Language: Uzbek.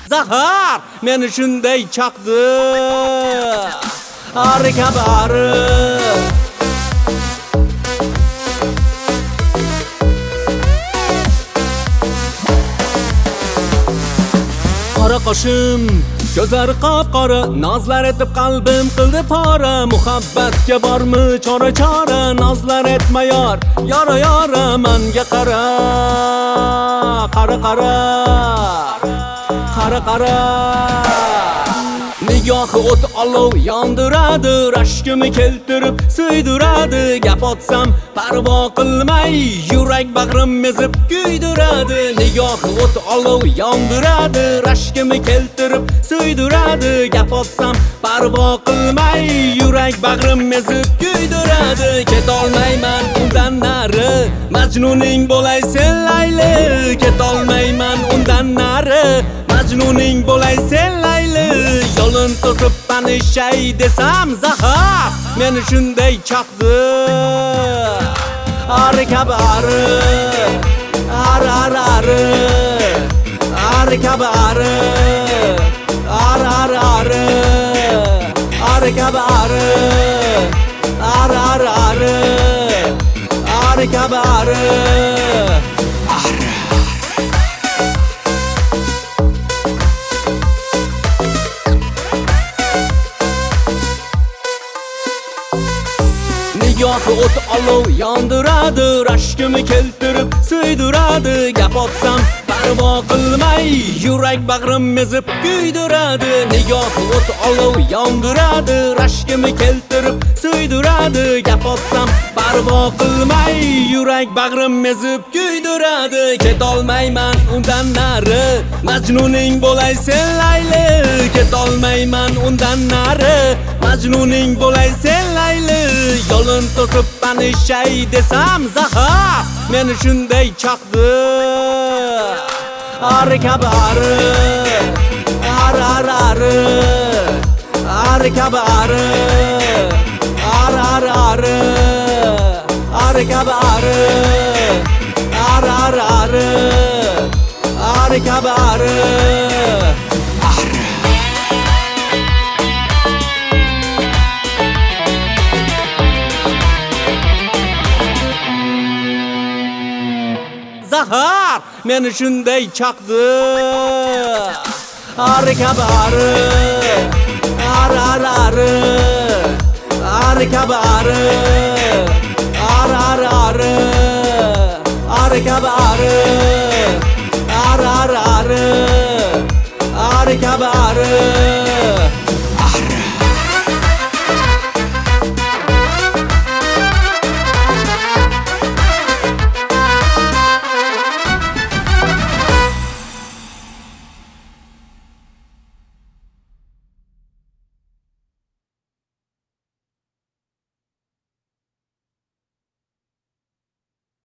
Zahar meni shunday chaqdi. Ari kabi ari. Qora qoshim, ko'zlari qop-qora, nozlar etib qalbim qildi pora. Muhabbatga bormi chora-chora, nozlar etma yor, yora menga qara. Qara nigohi o't olov yondiradi, rashkimni keltirib suydiradi. Gap otsam parvo qilmay, yurak bag'rim ezib kuydiradi. Nigohi o't olov yondiradi, rashkimni keltirib suydiradi. Gap otsam parvo qilmay, yurak bag'rim ezib kuydiradi. Ketolmayman undan nari, Majnuning bo'lay sen Layli. Ketolmayman undan nari, Majnuning bo'lay sen Layli. Yo'lin to'sib tanishay desam Zahar meni shunday chaqdi. Ari kabi ari, ari kabi ari, ari kabi ari, ari kabi ari. Nigohi o't olov yondiradi, rashkimni keltirib suydiradi. Gap otsam parvo qilmay, yurak bag'rim ezib kuydiradi. Nigohi o't olov yondiradi, rashkimni keltirib suydiradi. Gap otsam parvo qilmay, yurak bag'rim ezib kuydiradi. Ketolmayman undan nari, Majnuning bo'lay sen Layli. Ketolmayman undan nari, Majnuning bo'lay sen Layli. Yo'lin to'sib tanishay desam Zahar meni shunday chaqdi. Ari kabi ari, ari kabi ari, ari kabi ari, ari kabi ari. Zahar meni shunday chaqdi. Ari kabi ari, ari kabi ari, ari kabi ari, ari kabi ari.